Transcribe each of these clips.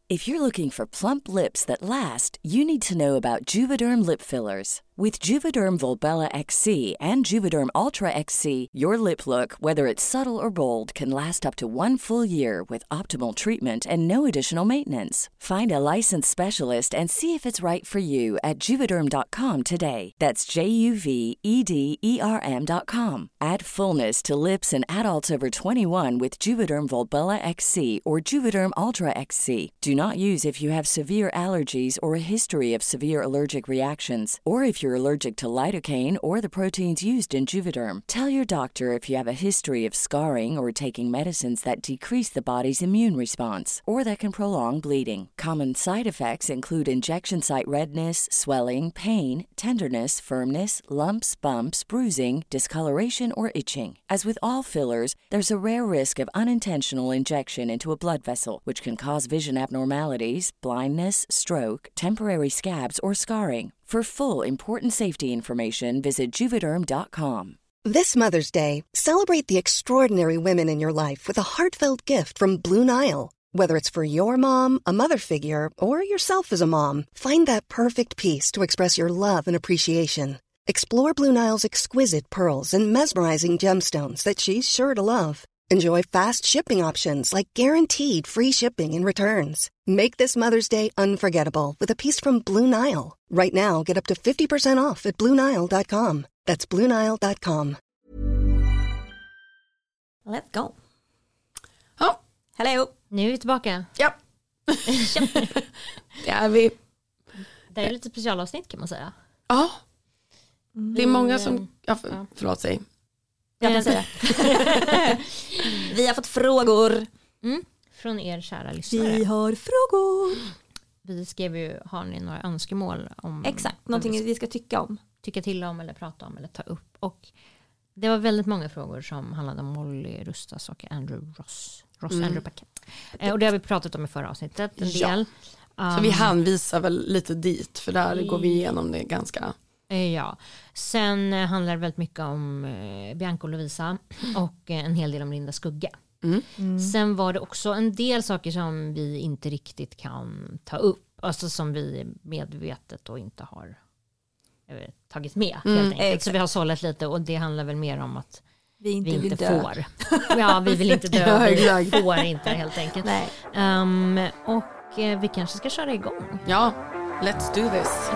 If you're looking for plump lips that last, you need to know about Juvederm lip fillers. With Juvederm Volbella XC and Juvederm Ultra XC, your lip look, whether it's subtle or bold, can last up to 1 full year with optimal treatment and no additional maintenance. Find a licensed specialist and see if it's right for you at Juvederm.com today. That's JUVEDERM.com. Add fullness to lips in adults over 21 with Juvederm Volbella XC or Juvederm Ultra XC. Do not use if you have severe allergies or a history of severe allergic reactions, or if you're allergic to lidocaine or the proteins used in Juvederm. Tell your doctor if you have a history of scarring or taking medicines that decrease the body's immune response or that can prolong bleeding. Common side effects include injection site redness, swelling, pain, tenderness, firmness, lumps, bumps, bruising, discoloration, or itching. As with all fillers, there's a rare risk of unintentional injection into a blood vessel, which can cause vision abnormalities, blindness, stroke, temporary scabs, or scarring. For full, important safety information, visit Juvederm.com. This Mother's Day, celebrate the extraordinary women in your life with a heartfelt gift from Blue Nile. Whether it's for your mom, a mother figure, or yourself as a mom, find that perfect piece to express your love and appreciation. Explore Blue Nile's exquisite pearls and mesmerizing gemstones that she's sure to love. Enjoy fast shipping options like guaranteed free shipping and returns. Make this Mother's Day unforgettable with a piece from Blue Nile. Right now, get up to 50% off at BlueNile.com. That's BlueNile.com. Let's go. Ja, Hello. Nu är vi tillbaka. ja. Det är vi. Det är lite specialavsnitt kan man säga. Ja. Det är många som... Ja, förlåt, säg. Jag kan säga. Vi har fått frågor. Från er kära lyssnare. Vi har frågor. Vi skrev ju, har ni några önskemål om... Exakt, någonting vi ska tycka om. Tycka till om eller prata om eller ta upp. Och det var väldigt många frågor som handlade om Molly Rustas och Andrew Ross Andrew Paquette. Och det har vi pratat om i förra avsnittet en del. Så vi hänvisar väl lite dit, för där går vi igenom det ganska... Ja, sen handlar det väldigt mycket om Bianca och Lovisa och en hel del om Linda Skugga. Sen var det också en del saker som vi inte riktigt kan ta upp, alltså som vi medvetet och inte har tagit med helt enkelt. Så vi har sållat lite, och det handlar väl mer om att vi inte får. Ja, vi vill inte dö, vi får inte helt enkelt. Nej. Och vi kanske ska köra igång. Ja, let's do this.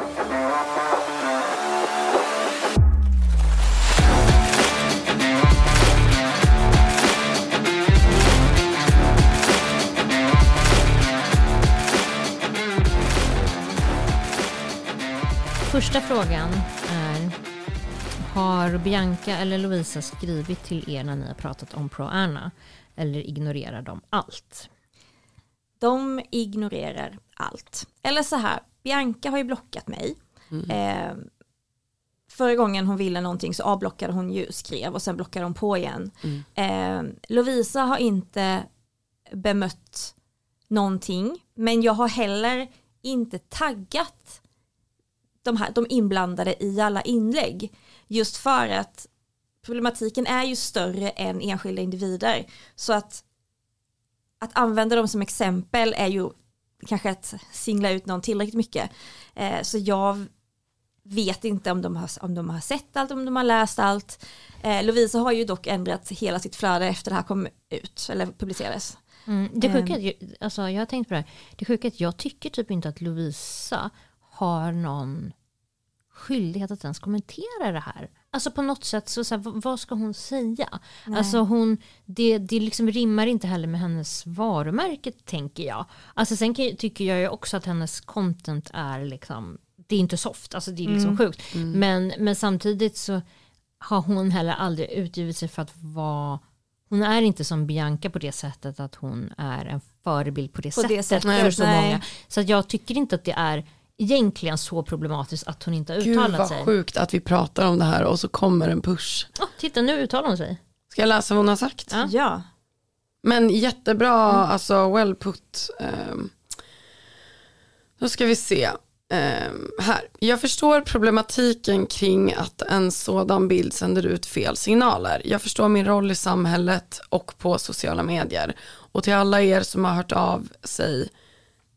Första frågan är: har Bianca eller Lovisa skrivit till er när ni har pratat om Pro-Anna, eller ignorerar de allt? De ignorerar allt. Eller så här, Bianca har ju blockat mig. Förra gången hon ville någonting så avblockade hon ju, skrev, och sen blockade hon på igen. Lovisa har inte bemött någonting, men jag har heller inte taggat de inblandade i alla inlägg, just för att problematiken är ju större än enskilda individer, så att använda dem som exempel är ju kanske att singla ut någon tillräckligt mycket. Så jag vet inte om de har sett allt, om de har läst allt. Lovisa har ju dock ändrat hela sitt flöde efter det här kom ut eller publicerades. Det sjuka är, alltså jag har tänkt på det här. Det sjuka är att jag tycker typ inte att Lovisa har någon skyldighet att ens kommentera det här. Alltså på något sätt så här, vad ska hon säga? Nej. Alltså det liksom rimmar inte heller med hennes varumärke, tänker jag. Alltså sen tycker jag ju också att hennes content är liksom, det är inte soft, alltså det är liksom sjukt. Men samtidigt så har hon heller aldrig utgivit sig för att vara, hon är inte som Bianca på det sättet att hon är en förebild på det sättet för så många. Så att jag tycker inte att det är egentligen så problematiskt att hon inte har uttalat sig. Gud vad sjukt att vi pratar om det här och så kommer en push. Titta, nu uttalar hon sig. Ska jag läsa vad hon har sagt? Ja. Men jättebra, alltså well put. Då ska vi se. Här. Jag förstår problematiken kring att en sådan bild sänder ut fel signaler. Jag förstår min roll i samhället och på sociala medier. Och till alla er som har hört av sig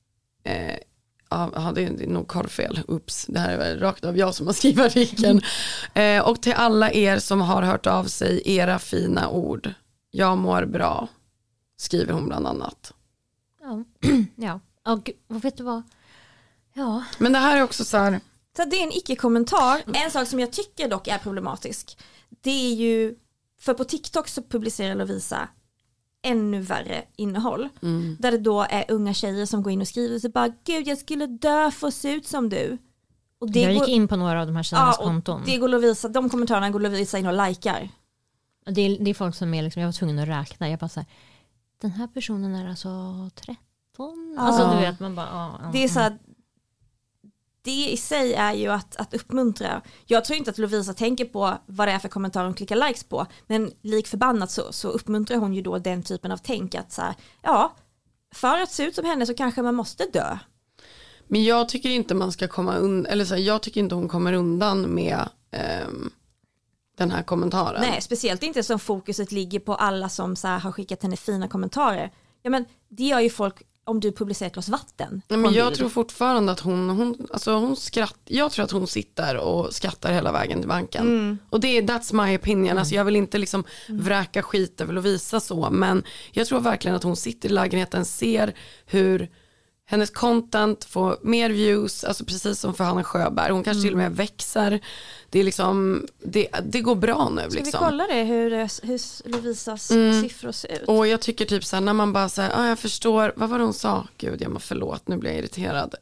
Ja, det är nog korrfel. Ups, det här är väl rakt av jag som har skrivit artikeln. Och till alla er som har hört av sig, era fina ord. Jag mår bra, skriver hon bland annat. Ja. Och vet du vad? Ja. Men det här är också så här... Så det är en icke-kommentar. En sak som jag tycker dock är problematisk. Det är ju, för på TikTok så publicerar Lovisa ännu värre innehåll. Där det då är unga tjejer som går in och skriver så bara, gud jag skulle dö för att se ut som du. Och det jag gick in på några av de här tjejernas konton. Det går Lovisa, de kommentarerna går Lovisa in och likar. Det är folk som är liksom, jag var tvungen att räkna. Jag bara så här, den här personen är alltså 13. Alltså du vet, man bara... Det är så här, det i sig är ju att uppmuntra. Jag tror inte att Lovisa tänker på vad det är för kommentarer hon klickar likes på. Men lik förbannat så uppmuntrar hon ju då den typen av tänk att så här, för att se ut som henne så kanske man måste dö. Men jag tycker inte man ska komma undan, eller så här, jag tycker inte hon kommer undan med den här kommentaren. Nej, speciellt inte som fokuset ligger på alla som så här, har skickat henne fina kommentarer. Ja, men det gör ju folk om du publicerar ett glas vatten. Nej, men jag tror fortfarande att hon skrattar. Jag tror att hon sitter och skrattar hela vägen till banken. Och that's my opinion. Alltså jag vill inte liksom vräka skit över Lovisa så. Men jag tror verkligen att hon sitter i lägenheten, ser hur hennes content får mer views, alltså precis som för Hanna Sjöberg. Hon kanske till och med växer. Det är liksom, det går bra nu. Ska liksom. vi kolla det, hur Lovisas siffror ser ut? Och jag tycker typ så här, när man bara säger, jag förstår, vad var det hon sa? Gud, förlåt, nu blir jag irriterad.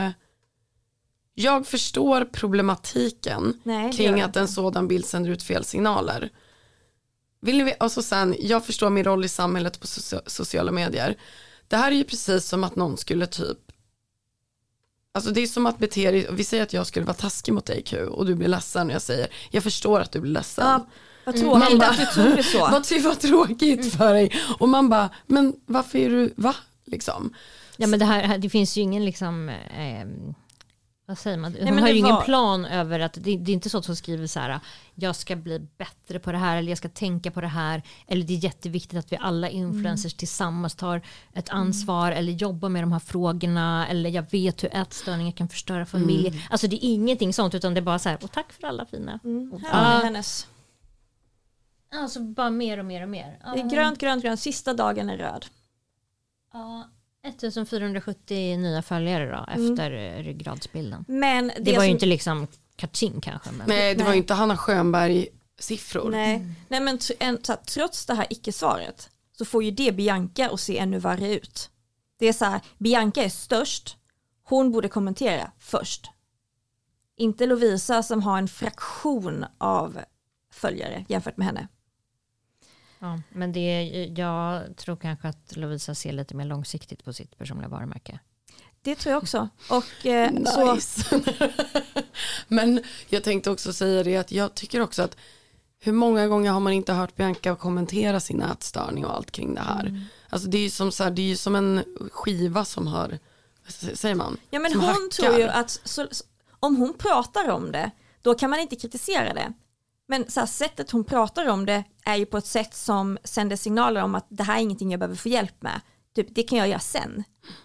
Jag förstår problematiken kring att en sådan bild sänder ut fel signaler. Vill ni, och så sen, jag förstår min roll i samhället på sociala medier. Det här är ju precis som att någon skulle typ, alltså det är som att bete dig, vi säger att jag skulle vara taskig mot dig Q och du blir ledsen och jag säger, jag förstår att du blir ledsen. Ja, vad tråkigt att du tror det så. Vad tråkigt för dig. Och man bara, men varför är du, liksom? Ja, men det finns ju ingen liksom... vad säger man? Hon har ju ingen plan över att det är inte så att hon skriver så här, jag ska bli bättre på det här eller jag ska tänka på det här, eller det är jätteviktigt att vi alla influencers tillsammans tar ett ansvar eller jobbar med de här frågorna, eller jag vet hur ätstörningar kan förstöra familjer. Alltså det är ingenting sånt, utan det är bara så här, och tack för alla fina ord. Hennes. Alltså bara mer och mer och mer. Det är grönt, sista dagen är röd. Ja. 1470 nya följare då, efter ryggradsbilden. Men det var ju inte liksom kaching kanske. Men... Nej, det var ju inte Hanna Sjöberg-siffror. Nej, men trots det här icke-svaret så får ju det Bianca att se ännu värre ut. Det är så här, Bianca är störst, hon borde kommentera först. Inte Lovisa som har en fraktion av följare jämfört med henne. Ja, men jag tror kanske att Lovisa ser lite mer långsiktigt på sitt personliga varumärke. Det tror jag också. Och, nice. Men jag tänkte också säga det att jag tycker också att hur många gånger har man inte hört Bianca kommentera sin ätstörning och allt kring det här. Alltså det är ju som så här, det är ju som en skiva som har, säger man? Ja, men hon hackar. Tror ju att om hon pratar om det, då kan man inte kritisera det. Men så här, sättet hon pratar om det är ju på ett sätt som sänder signaler om att det här är ingenting jag behöver få hjälp med. Typ, det kan jag göra sen.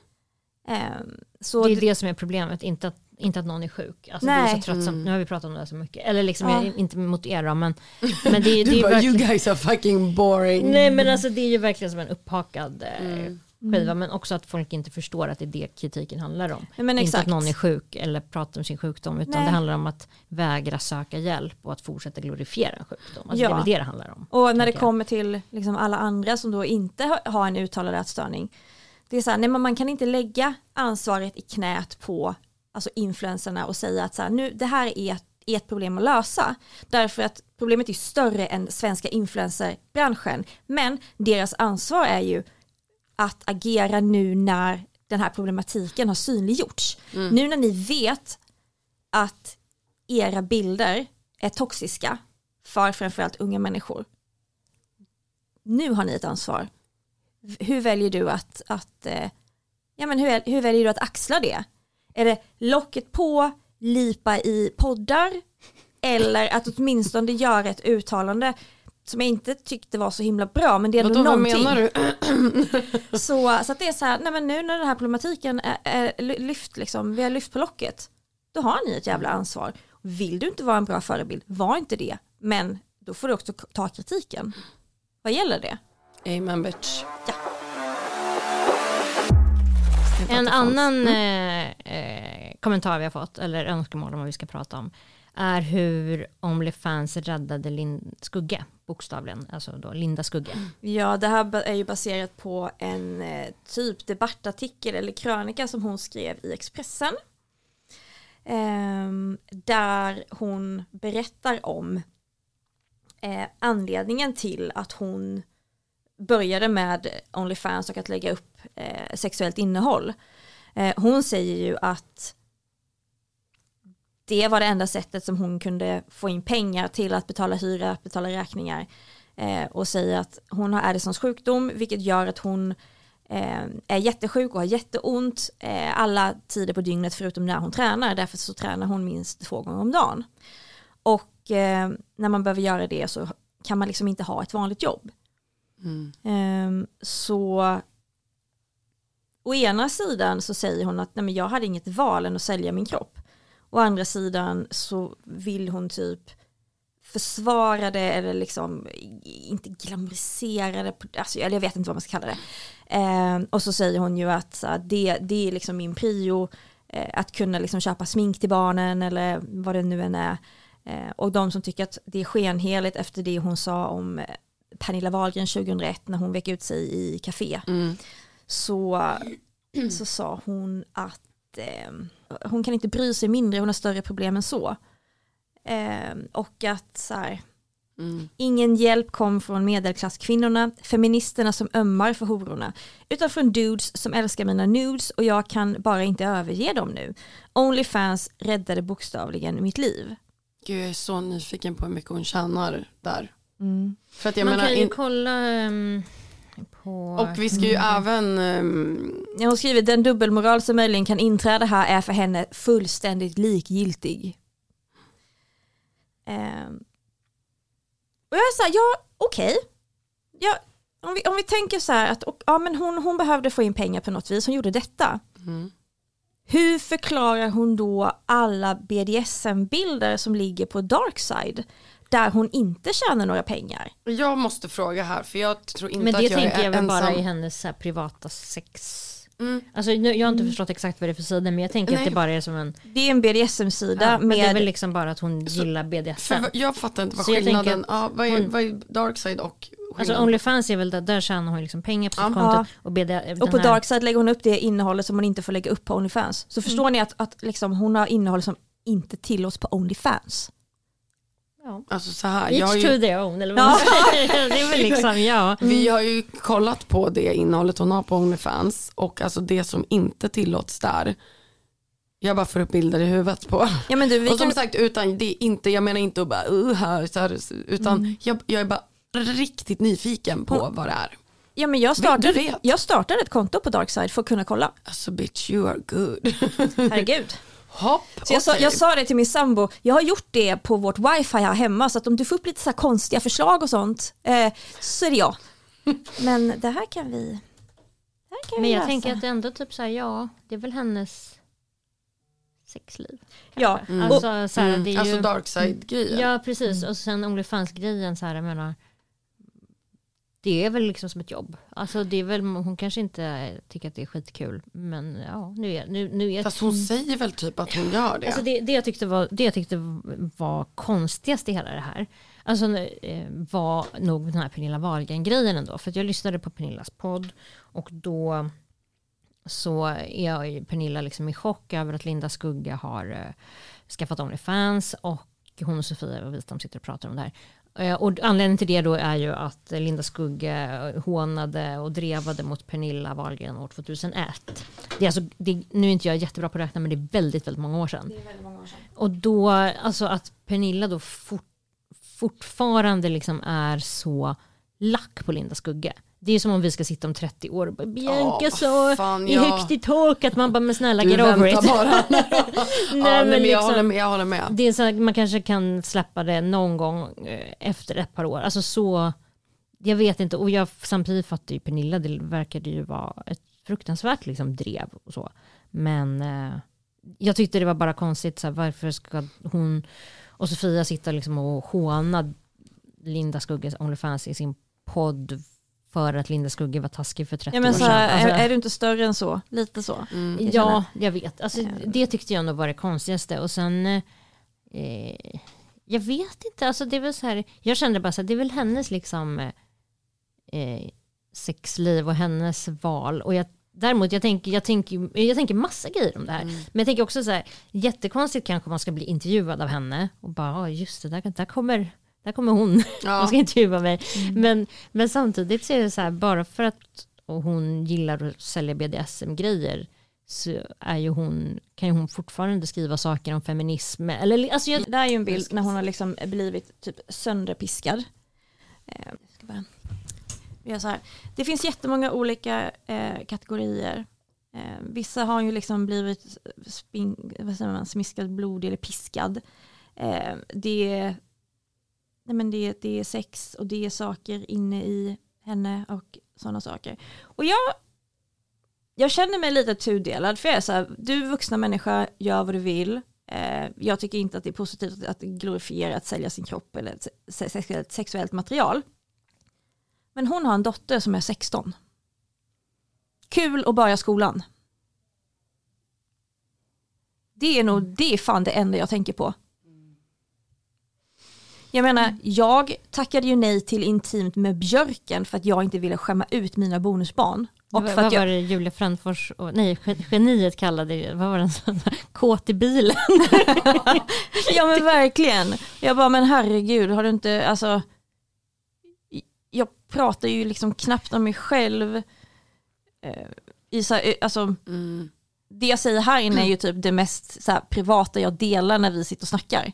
Så det är det som är problemet, inte att någon är sjuk. Alltså det är så tröttsamt. Nu har vi pratat om det så mycket. Eller liksom, inte mot er då, men det är du bara, verkligen... you guys are fucking boring. Nej, men alltså det är ju verkligen som en upphakad skiva, men också att folk inte förstår att det är det kritiken handlar om. Men inte exakt. att någon är sjuk eller pratar om sin sjukdom, utan det handlar om att vägra söka hjälp och att fortsätta glorifiera en sjukdom. Alltså det är väl det handlar om. Och när det kommer till liksom alla andra som då inte har en uttalad ätstörning, det är så här, nej, man kan inte lägga ansvaret i knät på alltså influencerna och säga att så här, nu, det här är ett problem att lösa. Därför att problemet är större än svenska influencerbranschen. Men deras ansvar är ju att agera nu när den här problematiken har synliggjorts. Nu när ni vet att era bilder är toxiska för framförallt unga människor. Nu har ni ett ansvar. Hur väljer du hur väljer du att axla det? Är det locket på, lipa i poddar, eller att åtminstone göra ett uttalande? som jag inte tyckte var så himla bra, men det är ändå någonting. Vad menar du? så att det är så här, nej men nu när den här problematiken är lyft liksom, vi har lyft på locket, då har ni ett jävla ansvar. Vill du inte vara en bra förebild, var inte det, men då får du också ta kritiken. Vad gäller det? Amen bitch. Ja. En annan kommentar vi har fått, eller önskemål om vad vi ska prata om, är hur OnlyFans räddade Skugge, bokstavligen, alltså då Linda Skugge. Ja, det här är ju baserat på en typ debattartikel eller krönika som hon skrev i Expressen. Där hon berättar om anledningen till att hon började med OnlyFans och att lägga upp sexuellt innehåll. Hon säger ju att det var det enda sättet som hon kunde få in pengar till att betala hyra, att betala räkningar, och säger att hon har Addisons sjukdom, vilket gör att hon är jättesjuk och har jätteont alla tider på dygnet förutom när hon tränar. Därför så tränar hon minst 2 gånger om dagen. Och när man behöver göra det så kan man liksom inte ha ett vanligt jobb. Så å ena sidan så säger hon att nej, men jag hade inget val än att sälja min kropp. Å andra sidan så vill hon typ försvara det eller liksom inte glamorisera det. Alltså, jag vet inte vad man ska kalla det. Och så säger hon ju att det är liksom min prio, att kunna liksom köpa smink till barnen eller vad det nu än är. Och de som tycker att det är skenheligt efter det hon sa om Pernilla Wahlgren 2001 när hon vek ut sig i café. Så sa hon att hon kan inte bry sig mindre, hon har större problem än så. Och att så här, ingen hjälp kom från medelklasskvinnorna, feministerna som ömmar för hororna, utan från dudes som älskar mina nudes och jag kan bara inte överge dem nu. OnlyFans räddade bokstavligen mitt liv. Gud, jag är så nyfiken på hur mycket hon tjänar där. För att jag man menar, kan ju kolla på... Och vi ska ju även... Hon skriver, den dubbelmoral som möjligen kan inträda här är för henne fullständigt likgiltig. Och jag är så här, ja, okej. Ja, om vi tänker så här att ja, men hon behövde få in pengar på något vis, hon gjorde detta. Hur förklarar hon då alla BDSM-bilder som ligger på Darkside där hon inte tjänar några pengar? Jag måste fråga här, för jag tror inte men att det jag är tänker jag väl ensam. bara i hennes så här, privata sex. Alltså, jag har inte förstått exakt vad det är för sida, men jag tänker att det bara är som en... Det är en BDSM-sida men det är väl liksom bara att hon gillar BDSM. För jag fattar inte vad Så jag skillnaden... tänker vad är Darkside och skillnaden? Alltså OnlyFans är väl där tjänar hon liksom pengar på sitt konto. Och på Darkside lägger hon upp det innehållet som hon inte får lägga upp på OnlyFans. Så förstår ni att liksom hon har innehåll som inte tillåts på OnlyFans. Ja. Alltså så här, each to their own, eller vad man säger. Det är väl liksom, ja. Vi har ju kollat på det innehållet hon har på OnlyFans, och alltså det som inte tillåts där, jag bara får upp bilder i huvudet på. Ja, men du, och som sagt, utan det är inte, jag menar inte att bara här, så här, utan jag är bara riktigt nyfiken på vad det är. Ja, men jag startade ett konto på Darkside för att kunna kolla. Alltså bitch, you are good. Herregud. Hopp, så jag sa det till min sambo, jag har gjort det på vårt wifi här hemma, så att om du får upp lite så här konstiga förslag och sånt, så är det jag. Men det här kan vi men jag läsa. tänker att det ändå typ så här, ja, det är väl hennes sexliv. Ja. Alltså, så här, det är ju, alltså Darkside-grejen. Ja, precis. Och sen OnlyFans-grejen, så här, jag menar, det är väl liksom som ett jobb. Alltså det är väl, hon kanske inte tycker att det är skitkul, men ja, nu är fast hon säger väl typ att hon gör det. Alltså det jag tyckte var konstigast i hela det här, alltså var nog den här Pernilla Wahlgren-grejen ändå, för att jag lyssnade på Pernillas podd och då så är Pernilla liksom i chock över att Linda Skugge har skaffat OnlyFans, och hon och Sofia Wistam sitter och pratar om det här. Och anledningen till det då är ju att Linda Skugge hånade och drevade mot Pernilla Wahlgren år 2001. Det är alltså, nu är inte jag jättebra på att räkna, men det är väldigt, väldigt många år sedan. Det är väldigt många år sedan. Och då, alltså att Pernilla då fortfarande liksom är så lack på Linda Skugge. Det är som om vi ska sitta om 30 år och bara, Bianca så fan, i högt i tak att man bara, men snälla, get over it. Bara. Nej, men jag håller med. Det är så att man kanske kan släppa det någon gång efter ett par år. Alltså så, jag vet inte. Och jag samtidigt fattar ju Pernilla, det verkade ju vara ett fruktansvärt liksom drev och så. Men jag tyckte det var bara konstigt, så här, varför ska hon och Sofia sitta liksom och håna Linda Skugges OnlyFans i sin podd för att Linda Skugge var taskig för 30 år men sedan. så här, Alltså, är du inte större än så? Lite så. ja, jag vet. Alltså, det tyckte jag nog var det konstigaste. Och sen jag vet inte, alltså det är väl så här, jag kände bara så här, det är väl hennes liksom sexliv och hennes val. Och däremot jag tänker massa grejer om det här. Men jag tänker också så här, jättekonstigt kanske man ska bli intervjuad av henne och bara, just det, där kommer hon. Hon ska intervjua mig. Men samtidigt så är det så här, bara för att hon gillar att sälja BDSM-grejer så är ju kan ju hon fortfarande skriva saker om feminism. Eller, alltså Det är ju en bild när hon har liksom blivit typ sönderpiskad. Så här. Det finns jättemånga olika kategorier. Vissa har ju liksom blivit smiskad blod eller piskad. Det är sex och det är saker inne i henne och sådana saker. Och jag känner mig lite tudelad, för jag är så här, du vuxna människa, gör vad du vill. Jag tycker inte att det är positivt att glorifiera att sälja sin kropp eller sexuellt material. Men hon har en dotter som är 16. Kul att börja skolan. Det är fan det enda jag tänker på. Jag menar, jag tackade ju nej till intimt med Björken för att jag inte ville skämma ut mina bonusbarn. Och för vad var det Julia Frändfors geniet kallade det? Vad var den sån kåt i bilen? Ja men verkligen. Jag bara, men herregud, har du inte, alltså jag pratar ju liksom knappt om mig själv det jag säger här inne är ju typ det mest så här, privata jag delar när vi sitter och snackar.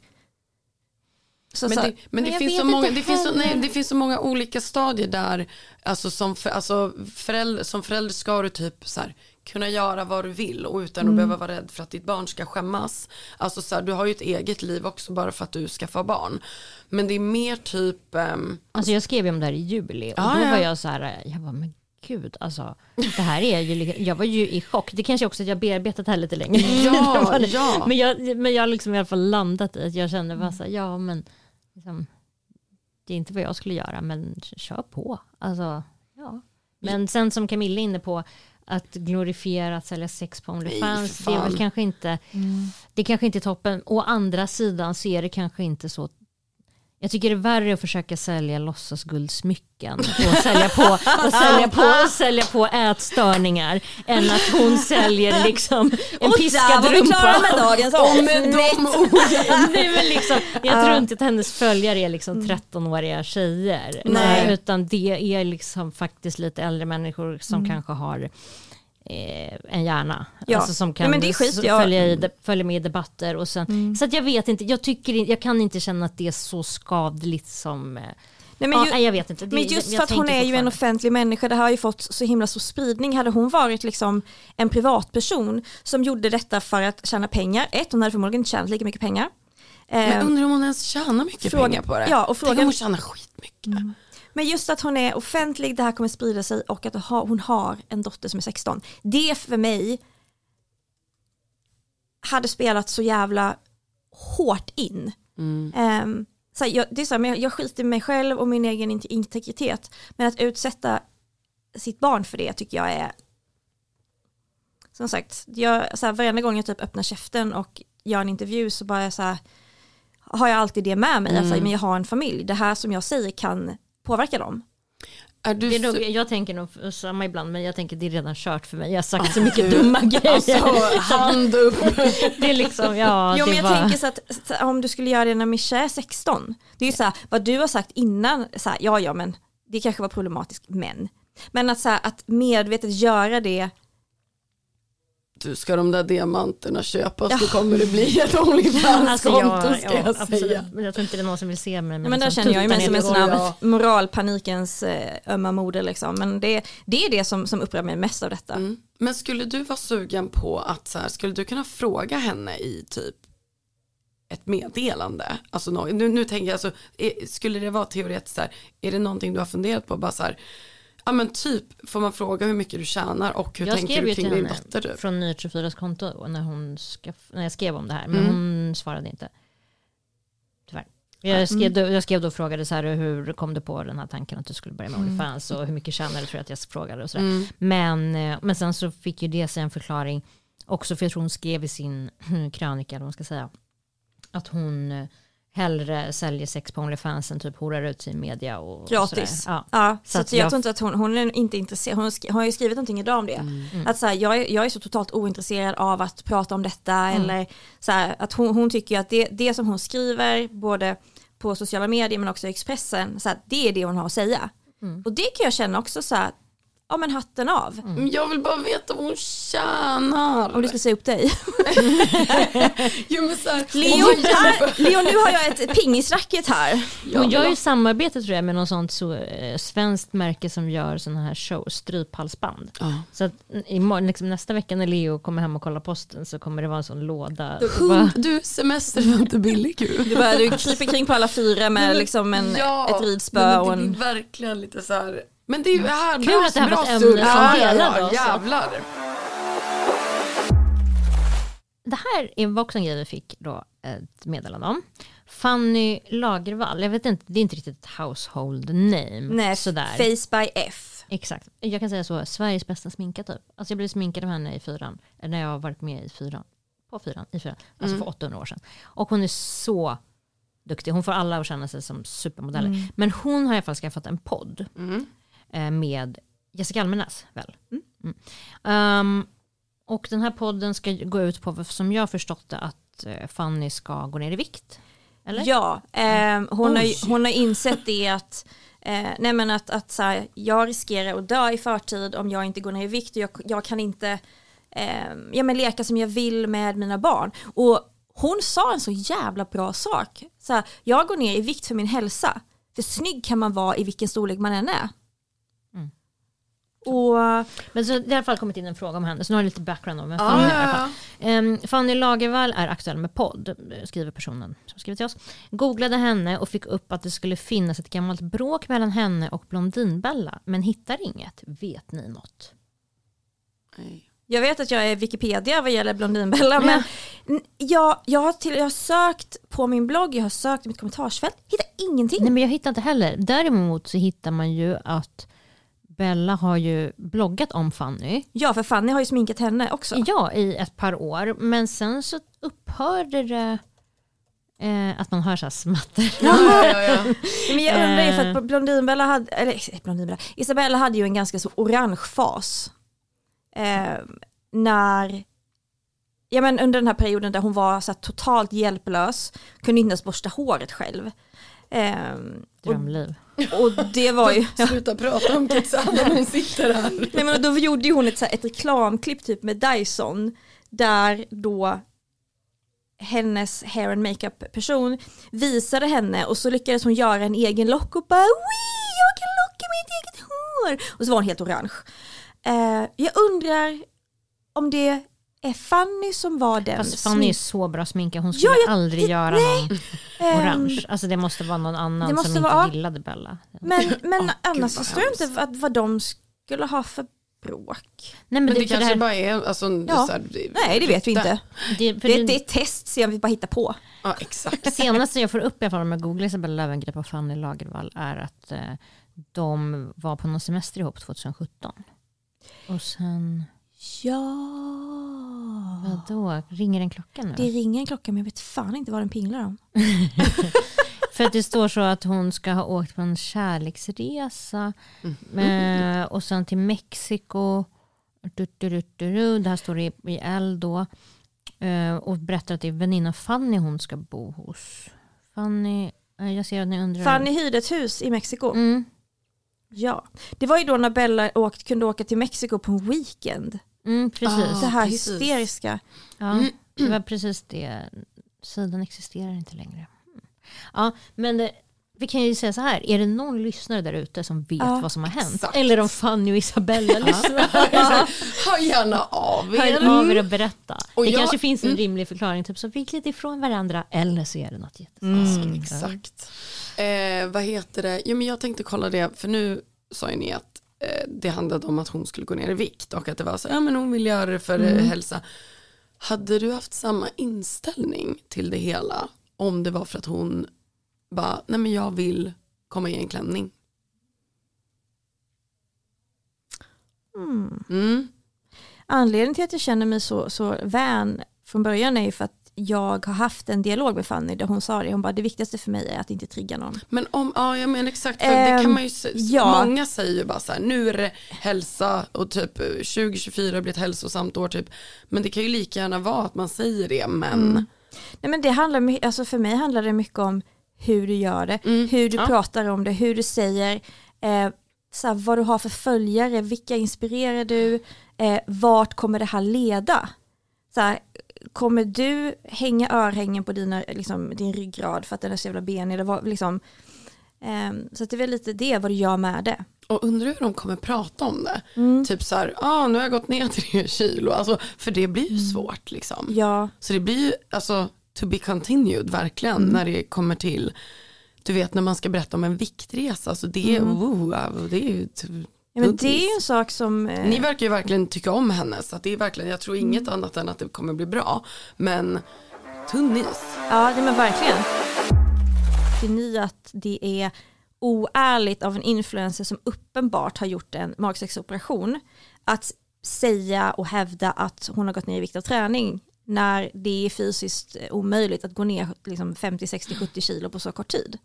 Det finns så många olika stadier där, alltså som förälder ska du typ så här, kunna göra vad du vill och utan att behöva vara rädd för att ditt barn ska skämmas. Alltså så här, du har ju ett eget liv också bara för att du skaffar barn. Men det är mer typ alltså jag skrev ju om det här i juli och då var jag så här, jag var men gud, alltså det här är ju, jag var ju i chock. Det kanske också att jag bearbetat det här lite längre. Ja. Men jag liksom i alla fall landat i att jag kände bara så här, ja men liksom, det är inte vad jag skulle göra, men kör på. Alltså, ja. Men sen som Camilla är inne på, att glorifiera att sälja sex på OnlyFans, det är väl kanske inte det är kanske inte toppen. Å andra sidan så är det kanske inte så. Jag tycker det är värre att försöka sälja låtsasguldsmycken och sälja på ätstörningar än att hon säljer liksom en piskad rumpa. Med dagens liksom, jag tror inte att hennes följare är liksom 13-åriga tjejer. Nej. Utan det är liksom faktiskt lite äldre människor som kanske har en hjärna, alltså som kan följa med i debatter och sen, så att jag vet inte, jag kan inte känna att det är så skadligt som jag vet inte. Men just för att hon är ju en offentlig människa, det har ju fått så himla stor spridning. Hade hon varit liksom en privatperson som gjorde detta för att tjäna pengar, hon hade förmodligen inte tjänat lika mycket pengar. Men undrar om hon ens tjänar mycket pengar på det? Ja, och frågan, hon tjänar skitmycket. Men just att hon är offentlig, det här kommer sprida sig, och att hon har en dotter som är 16. Det för mig hade spelat så jävla hårt in. Det är så här, men jag skiter i mig själv och min egen integritet. Men att utsätta sitt barn för det tycker jag är... Som sagt, varenda gång jag typ öppnar käften och gör en intervju så bara så här, har jag alltid det med mig. Alltså, men jag har en familj. Det här som jag säger kan påverka dem. Jag tänker nog samma ibland, men jag tänker det är redan kört för mig. Jag har sagt så mycket dumma grejer. Alltså, hand upp. Det är liksom, men jag tänker så att om du skulle göra det när Mischa är 16. Det är ju så här, vad du har sagt innan, så här, men det kanske var problematiskt, men att så här, att medvetet göra det Du, ska de där diamanterna köpas så kommer det bli ett OnlyFans-konto ska jag säga. Jag tror inte det är någon som vill se mig. Men där känner jag ju mig som en sån här moralpanikens ömma moder liksom. Men det är det som upprör mig mest av detta. Men skulle du vara sugen på att så här, skulle du kunna fråga henne i typ ett meddelande? Alltså nu tänker jag, alltså, skulle det vara teoretiskt så här, är det någonting du har funderat på? Bara så här, ja men typ, får man fråga hur mycket du tjänar och hur tänker du kring din dotter? Du? Från Ny24s konto när jag skrev om det här, men hon svarade inte. Tyvärr. Jag skrev då och frågade så här, hur kom du på den här tanken att du skulle börja med OnlyFans och hur mycket tjänade tror jag att jag frågade och sådär. Men sen så fick ju det sig en förklaring också, för jag tror hon skrev i sin krönika, eller vad man ska säga, att hon hellre säljer sex på OnlyFans än typ horar ut sin media och gratis. Sådär. Ja, så att jag tror inte att hon är inte intresserad. Hon har ju skrivit någonting idag om det. Att så här, jag är så totalt ointresserad av att prata om detta eller så här, att hon tycker att det som hon skriver både på sociala medier men också i Expressen, så här, det är det hon har att säga. Och det kan jag känna också så här, ja men hatten av. Jag vill bara veta vad hon tjänar. Om du ska säga upp dig. Jo, men så här, Leon, nu har jag ett pingisracket här. Hon gör ju samarbete tror jag med någon sånt svenskt märke som gör såna här shows, stryphalsband. Så att liksom, nästa vecka när Leo kommer hem och kollar posten så kommer det vara en sån låda. Du, semester var inte billig. Du kryper kring på alla fyra med liksom ett ridspö och en... Det är verkligen lite så här. Men det är ju här kul att det här var ett ämne som delar oss. Jävlar. Det här var också en grej vi fick då ett meddelande om. Fanny Lagervall, jag vet inte, det är inte riktigt ett household name. Nej, sådär. Face by F. Exakt, jag kan säga så, Sveriges bästa sminka typ. Alltså jag blev sminkad av henne i 4, när jag har varit med i 4. Alltså för 800 år sedan. Och hon är så duktig, hon får alla att känna sig som supermodeller. Men hon har i alla fall skaffat en podd. Med Jessica Almenäs väl. Och den här podden ska gå ut på, som jag förstått det, att Fanny ska gå ner i vikt. Eller? Ja, hon har insett det att att så här, jag riskerar att dö i förtid om jag inte går ner i vikt och jag kan inte leka som jag vill med mina barn. Och hon sa en så jävla bra sak. Så här, jag går ner i vikt för min hälsa. För snygg kan man vara i vilken storlek man än är. Men så det har i alla fall kommit in en fråga om henne. Så nu har jag lite background om Fanny. Fanny Lagervall är aktuell med podd, skriver personen som skriver till oss. Googlade henne och fick upp att det skulle finnas ett gammalt bråk mellan henne och Blondinbella. Men hittar inget. Vet ni något? Nej. Jag vet att jag är Wikipedia vad gäller Blondinbella. Men jag har sökt på min blogg. Jag har sökt i mitt kommentarsfält. Hittar ingenting. Nej, men jag hittar inte heller. Däremot så hittar man ju att Bella har ju bloggat om Fanny. Ja, för Fanny har ju sminkat henne också. Ja, i ett par år. Men sen så upphörde det att man hör så här smatter. Ja. Men jag undrar ju för att Blondinbella hade... Isabella hade ju en ganska så orange fas. När... Ja, men under den här perioden där hon var så här totalt hjälplös. Kunde inte ens borsta håret själv. Drömliv. Och det var ju... Sluta prata om Kitsana när hon sitter här. Nej, men då gjorde ju hon ett reklamklipp typ med Dyson. Där då hennes hair and makeup person visade henne. Och så lyckades hon göra en egen lock och bara jag kan locka mitt eget hår. Och så var hon helt orange. Jag undrar om det är Fanny som var den. Fast Fanny är så bra sminka. Hon skulle aldrig göra någon orange. Alltså det måste vara någon annan som inte gillade Bella. Men annars så står jag inte vad de skulle ha för bråk. Nej, men det kanske bara är... Alltså, nej, det vet vi inte. Det är ett test, se om vi bara hittar på. Ja, exakt. Senaste jag får upp i alla fall med Google Isabella Löwengrip och Fanny Lagervall är att de var på någon semester ihop 2017. Och sen... Ja. Vadå? Ringer en klocka nu? Det ringer en klocka, men jag vet fan inte vad den pinglar om. För att det står så att hon ska ha åkt på en kärleksresa och sen till Mexiko. Det här står i L då. Och berättar att det är väninna Fanny hon ska bo hos. Fanny, jag ser att ni undrar. Fanny hyrde ett hus i Mexiko. Mm. Ja, det var ju då när Bella kunde åka till Mexiko på en weekend. Precis. Det här precis. hysteriska. Ja, det var precis det. Sidan existerar inte längre. Ja, men vi kan ju säga så här. Är det någon lyssnare där ute som vet vad som har hänt? Exakt. Eller om Fanny och Isabella lyssnar. Hör gärna av er. Hör av er och berätta. Och det jag- kanske finns en rimlig förklaring. Typ så vi glider ifrån varandra. Eller så är det något jättetaskigt. Exakt. Vad heter det? Jo, men jag tänkte kolla det. För nu sa ju ni att det handlade om att hon skulle gå ner i vikt. Och att det var så, ja men hon vill göra det för hälsa. Hade du haft samma inställning till det hela? Om det var för att hon bara, nej men jag vill komma i en klänning. Anledningen till att jag känner mig så vän från början är ju för att jag har haft en dialog med Fanny där hon sa det. Hon bara, det viktigaste för mig är att inte trigga någon. Men jag menar exakt, för det kan man ju ja. många säger ju bara så här, nu är det hälsa och typ 2024 blir ett hälsosamt år typ, men det kan ju lika gärna vara att man säger det, men Nej, men det handlar, alltså för mig handlar det mycket om hur du gör det, hur du pratar om det, hur du säger, så här, vad du har för följare, vilka inspirerar du, vart kommer det här leda? Så här, kommer du hänga örhängen på din ryggrad för att den är så jävla benig? Eller vad, liksom, så att det är väl lite det, vad du gör med det. och undrar hur de kommer prata om det. Typ så här, nu har jag gått ner 3 kilo. Alltså, för det blir ju svårt liksom. Ja. Så det blir ju, alltså, to be continued verkligen när det kommer till, du vet när man ska berätta om en viktresa. Alltså det är, det är ju Ja, men det är ju en sak som... Ni verkar ju verkligen tycka om henne, så att det är verkligen, jag tror inget annat än att det kommer bli bra. Men tunn is. Ja, det men verkligen. Det är ni att det är oärligt av en influencer som uppenbart har gjort en magsäcksoperation att säga och hävda att hon har gått ner i vikt av träning när det är fysiskt omöjligt att gå ner liksom 50, 60, 70 kilo på så kort tid.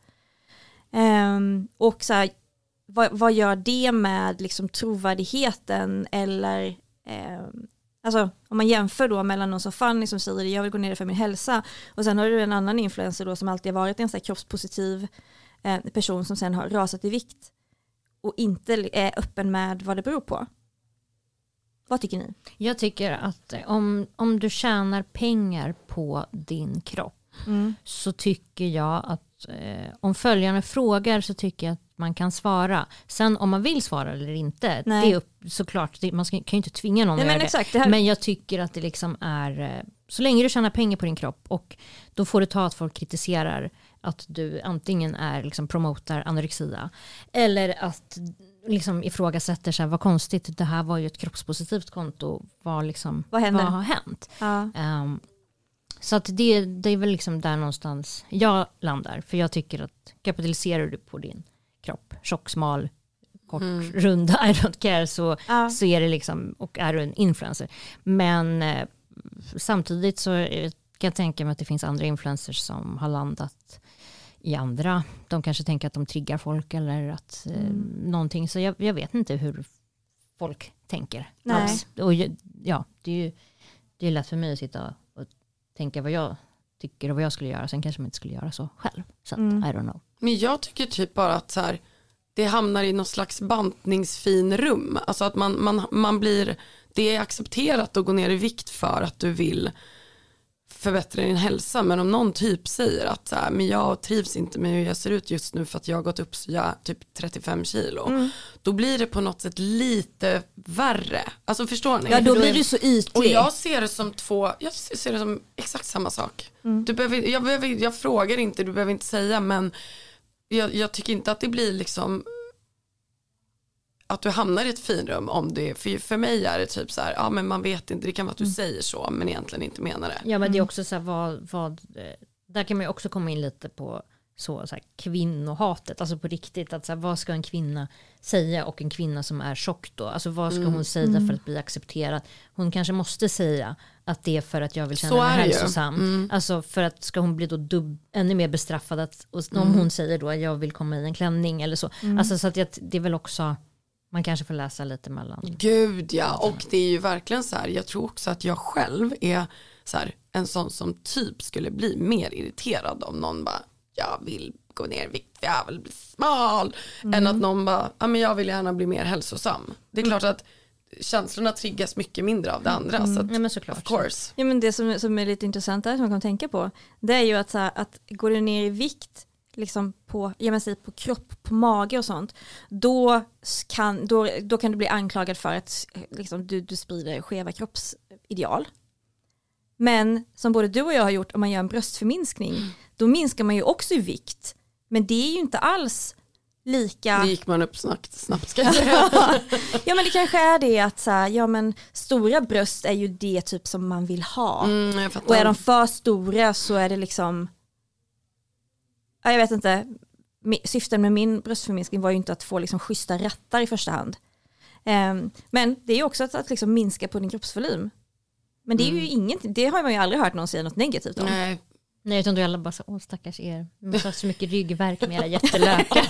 Och så här, vad gör det med liksom trovärdigheten eller alltså om man jämför då mellan någon som Fanny som säger jag vill gå ner för min hälsa och sen har du en annan influencer då som alltid har varit en så här kroppspositiv person som sen har rasat i vikt och inte är öppen med vad det beror på. Vad tycker ni? Jag tycker att om du tjänar pengar på din kropp så tycker jag att om följarna frågar så tycker jag att man kan svara. Sen om man vill svara eller inte, det är såklart, man kan ju inte tvinga någon att göra exakt, det. Men jag tycker att det liksom är, så länge du tjänar pengar på din kropp och då får du ta att folk kritiserar att du antingen är liksom promotar anorexia eller att liksom ifrågasätter så här, vad konstigt, det här var ju ett kroppspositivt konto, vad har hänt? Ja. Så att det är väl liksom där någonstans jag landar, för jag tycker att kapitaliserar du på din kropp, tjock, smal, kort, runda, I don't care, så är det liksom, och är du en influencer. Men samtidigt så kan jag tänka mig att det finns andra influencers som har landat i andra. De kanske tänker att de triggar folk eller att någonting, så jag vet inte hur folk tänker. Alls. Och ja, det är lätt för mig att sitta och tänka vad jag tycker och vad jag skulle göra. Sen kanske man inte skulle göra så själv. Så att, I don't know. Men jag tycker typ bara att så här, det hamnar i någon slags bantningsfin rum. Alltså att man blir, det är accepterat att gå ner i vikt för att du vill förbättra din hälsa. Men om någon typ säger att så här, men jag trivs inte med hur jag ser ut just nu för att jag har gått upp så jag typ 35 kilo. Då blir det på något sätt lite värre. Alltså förstår ni? Ja, då blir du så ytlig. Och jag ser det som jag ser det som exakt samma sak. Jag frågar inte, du behöver inte säga, men jag tycker inte att det blir liksom att du hamnar i ett finrum om det, för mig är det typ så här, ja men man vet inte, det kan vara att du säger så men egentligen inte menar det. Ja, men det är också så här, vad där kan man ju också komma in lite på så här, kvinnohatet, alltså på riktigt, att så här, vad ska en kvinna säga, och en kvinna som är tjock då, alltså vad ska hon säga för att bli accepterad? Hon kanske måste säga att det är för att jag vill känna mig hälsosam. Alltså för att ska hon bli då ännu mer bestraffad att, om hon säger då att jag vill komma i en klänning eller så. Alltså så att det är väl också, man kanske får läsa lite mellan. Gud ja, och det är ju verkligen så här, jag tror också att jag själv är så här, en sån som typ skulle bli mer irriterad om någon bara, jag vill gå ner i vikt för jag vill bli smal, än att någon bara, ja men jag vill gärna bli mer hälsosam. Det är klart att känslorna triggas mycket mindre av det andra. Så att, men såklart. Of course. Ja, men det som är lite intressant där som man kan tänka på, det är ju att, så här, att går du ner i vikt liksom på kropp, på mage och sånt, då kan du bli anklagad för att liksom, du sprider skeva kroppsideal. Men som både du och jag har gjort, om man gör en bröstförminskning, då minskar man ju också i vikt. Men det är ju inte alls lika... Det gick man upp snabbt ska jag säga. Ja, men det kanske är det att så här, ja, men stora bröst är ju det typ som man vill ha. Och är de för stora så är det liksom... Ja, jag vet inte. Syften med min bröstförminskning var ju inte att få liksom schyssta rattar i första hand. Men det är ju också att liksom minska på din kroppsvolym. Men det är ju ingenting, det har man ju aldrig hört någon säga något negativt om. Nej, utan du alla bara så, stackars er. Du måste ha så mycket ryggvärk med era jättelökar.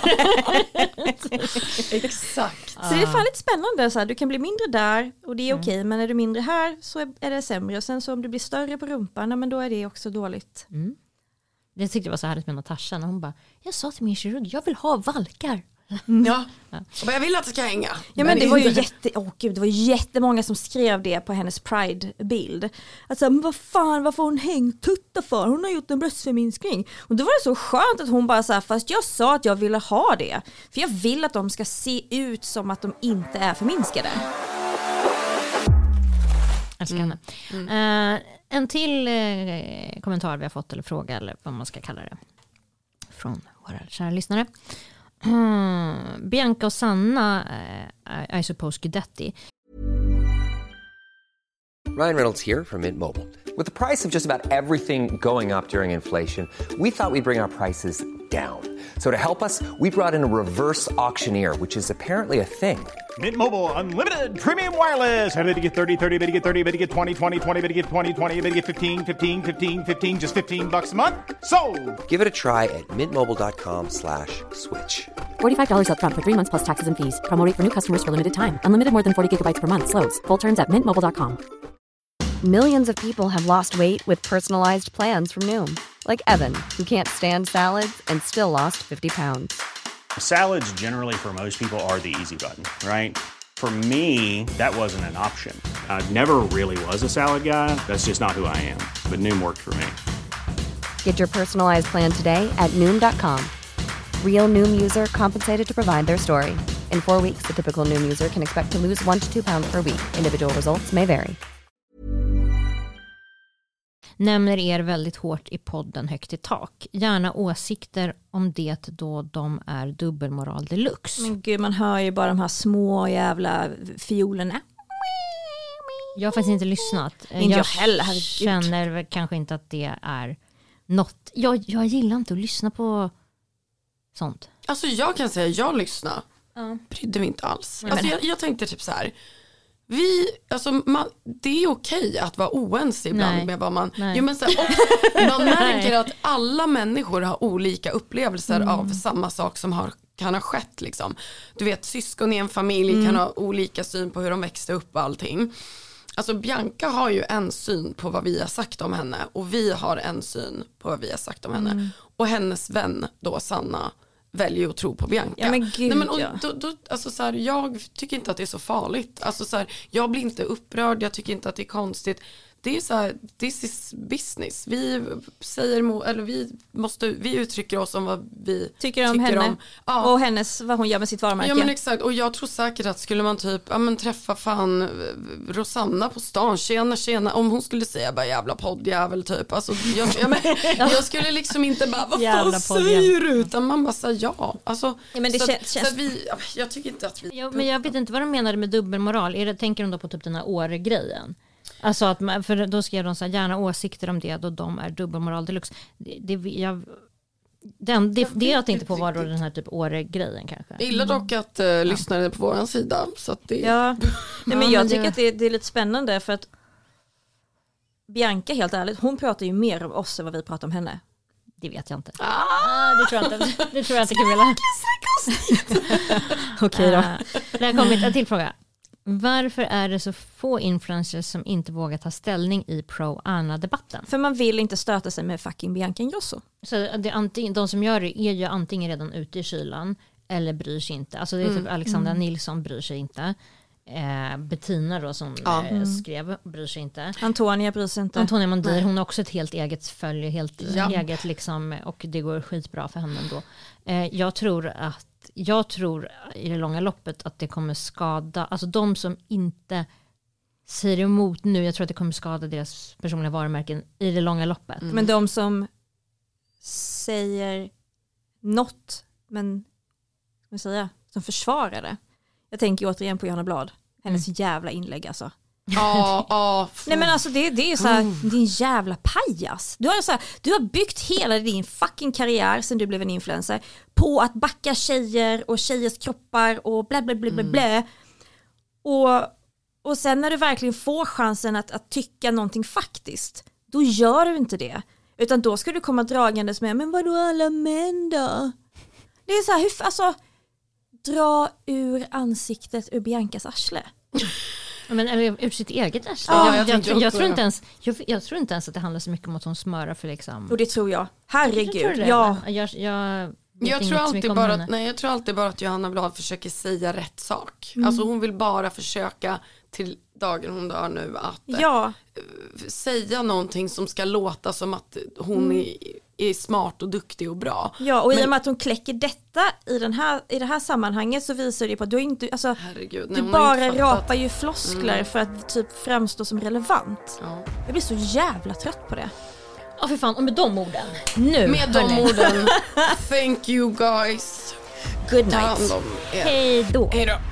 Exakt. Så det är fan lite spännande. Så här, du kan bli mindre där och det är okej. Men är du mindre här så är det sämre. Och sen så om du blir större på rumpan, men då är det också dåligt. Det tyckte jag var så härligt med Natasha. När hon bara, jag sa till min kirurg, jag vill ha valkar. Ja. Och jag vill att det ska hänga. Ja, men det var ju det var jättemånga som skrev det på hennes Pride-bild. Alltså, men vad fan, varför hon hängt tutta för? Hon har gjort en bröstförminskning. Och då var det så skönt att hon bara så här, fast jag sa att jag ville ha det. För jag vill att de ska se ut som att de inte är förminskade. Älskar henne. En till kommentar vi har fått, eller fråga, eller vad man ska kalla det, från våra kära lyssnare. Bianca och Sanna, I suppose Guidetti. Ryan Reynolds here from Mint Mobile. With the price of just about everything going up during inflation, we thought we'd bring our prices down. So to help us, we brought in a reverse auctioneer, which is apparently a thing. Mint Mobile Unlimited Premium Wireless. How to get 30, 30, bit to get 30, bit to get 20, 20, 20, bit to get 20, 20, bit to get 15, 15, 15, 15, just $15 a month? Sold! Give it a try at mintmobile.com/switch. $45 up front for 3 months plus taxes and fees. Promo rate for new customers for limited time. Unlimited more than 40 gigabytes per month. Slows full terms at mintmobile.com. Millions of people have lost weight with personalized plans from Noom. Like Evan, who can't stand salads and still lost 50 pounds. Salads generally for most people are the easy button, right? For me, that wasn't an option. I never really was a salad guy. That's just not who I am. But Noom worked for me. Get your personalized plan today at Noom.com. Real Noom user compensated to provide their story. In 4 weeks, the typical Noom user can expect to lose 1 to 2 pounds per week. Individual results may vary. Nämner er väldigt hårt i podden Högt i tak. Gärna åsikter om det då de är dubbelmoral deluxe. Men gud, man hör ju bara de här små jävla fiolerna. Jag har faktiskt inte lyssnat. Inte jag heller, herregud. Känner väl kanske inte att det är något. Jag gillar inte att lyssna på sånt. Alltså jag kan säga, jag lyssnar. Brydde mig inte alls. Alltså jag tänkte typ så här. Det är okej att vara oense ibland med vad man... Jo, men så här, man märker att alla människor har olika upplevelser av samma sak som kan ha skett. Liksom. Du vet, syskon i en familj kan ha olika syn på hur de växte upp och allting. Alltså Bianca har ju en syn på vad vi har sagt om henne. Och vi har en syn på vad vi har sagt om henne. Och hennes vän då, Sanna, väljer att tro på Bianca. Ja, men gud, alltså så här, jag tycker inte att det är så farligt. Alltså så här, jag blir inte upprörd, jag tycker inte att det är konstigt. Det är så här, this is business. Vi säger, eller vi uttrycker oss om vad vi tycker om henne. Och hennes, vad hon gör med sitt varumärke. Ja, men exakt. Och jag tror säkert att skulle man typ träffa fan Rosanna på stan, tjena, om hon skulle säga bara jävla poddjävel typ. Alltså, jag skulle liksom inte bara, vad fan säger du? Utan man bara säger ja. Alltså, ja, men det så jag tycker inte att vi... Ja, men jag vet inte vad de menade med dubbelmoral. Tänker de då på typ den här Åre-grejen? Alltså att för då skrev de så här, gärna åsikter om det då de är dubbelmoral deluxe. Det jag tänkte på var då den här typ Åre-grejen kanske. Jag gillar dock att lyssnare på våran sida. Så att det... Ja, nej, men jag tycker att det är lite spännande för att Bianca, helt ärligt, hon pratar ju mer om oss än vad vi pratar om henne. Det vet jag inte. Det tror jag inte. Det tror jag inte, Camilla. Okej då. Det har kommit en till fråga. Varför är det så få influencers som inte vågar ta ställning i pro-Anna-debatten? För man vill inte stöta sig med fucking Bianca Ingrosso. Så de som gör det är ju antingen redan ute i kylan eller bryr sig inte. Alltså det är typ Alexandra Nilsson bryr sig inte. Bettina då som skrev bryr sig inte. Antonia bryr sig inte. Antonia Mondir, hon har också ett helt eget följe, helt eget liksom, och det går skitbra för henne ändå. Jag tror i det långa loppet att det kommer skada, alltså de som inte säger emot nu, jag tror att det kommer skada deras personliga varumärken i det långa loppet. Men de som säger något, men som försvarar det. Jag tänker återigen på Johanna Blad. Hennes jävla inlägg alltså. Nej men alltså det är så här, din jävla pajas. Du har byggt hela din fucking karriär sen du blev en influencer på att backa tjejer och tjejers kroppar och bla bla bla bla bla. Och sen när du verkligen får chansen att tycka någonting faktiskt, då gör du inte det. Utan då ska du komma dragandes med, men vadå alla män då? Det är så här, alltså dra ur ansiktet ur Biancas arsle. Men eller ur sitt eget arsle. Jag tror inte ens att det handlar så mycket om att hon smörar för liksom. Och det tror jag. Herregud. Jag tror alltid bara att Johanna Blad försöker säga rätt sak. Alltså hon vill bara försöka till dagen hon dör nu att säga någonting som ska låta som att hon är smart och duktig och bra. Ja, och i och med att hon kläcker detta i det här sammanhanget så visar det på att du inte, alltså, herregud, du bara rapar ju floskler för att typ framstå som relevant. Ja. Jag blir så jävla trött på det. Ja, för fan, och med de orden. Nu. Med de orden. Thank you guys. Good night. Hej då. Hej då.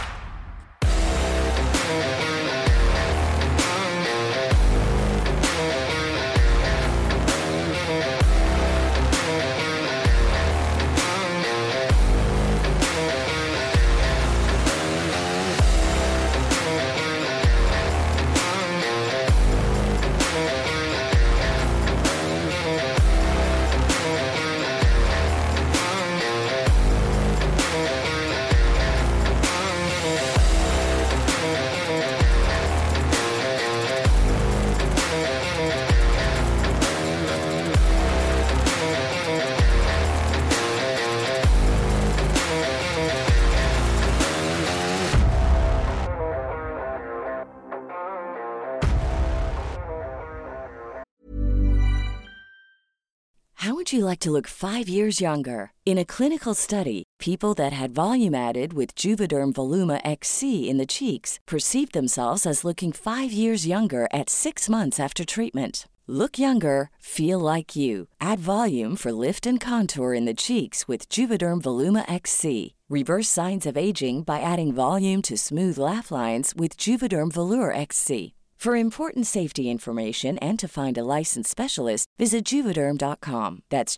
How would you like to look 5 years younger? In a clinical study, people that had volume added with Juvederm Voluma XC in the cheeks perceived themselves as looking 5 years younger at 6 months after treatment. Look younger, feel like you. Add volume for lift and contour in the cheeks with Juvederm Voluma XC. Reverse signs of aging by adding volume to smooth laugh lines with Juvederm Volure XC. For important safety information and to find a licensed specialist, visit Juvederm.com. That's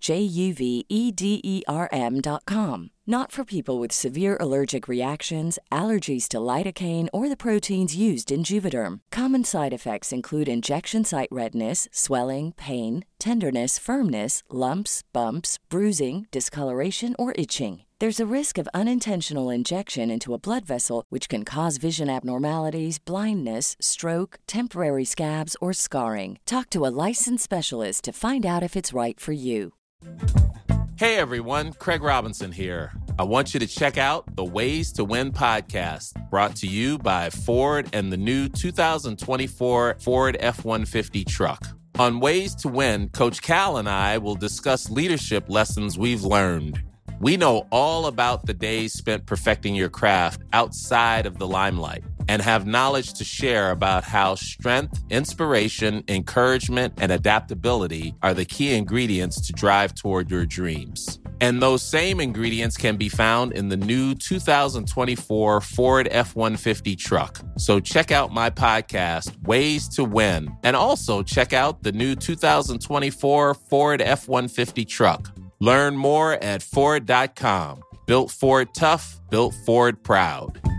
JUVEDERM.com. Not for people with severe allergic reactions, allergies to lidocaine, or the proteins used in Juvederm. Common side effects include injection site redness, swelling, pain, tenderness, firmness, lumps, bumps, bruising, discoloration, or itching. There's a risk of unintentional injection into a blood vessel, which can cause vision abnormalities, blindness, stroke, temporary scabs, or scarring. Talk to a licensed specialist to find out if it's right for you. Hey everyone, Craig Robinson here. I want you to check out the Ways to Win podcast, brought to you by Ford and the new 2024 Ford F-150 truck. On Ways to Win, Coach Cal and I will discuss leadership lessons we've learned. We know all about the days spent perfecting your craft outside of the limelight and have knowledge to share about how strength, inspiration, encouragement, and adaptability are the key ingredients to drive toward your dreams. And those same ingredients can be found in the new 2024 Ford F-150 truck. So check out my podcast, Ways to Win, and also check out the new 2024 Ford F-150 truck. Learn more at Ford.com. Built Ford tough, built Ford proud.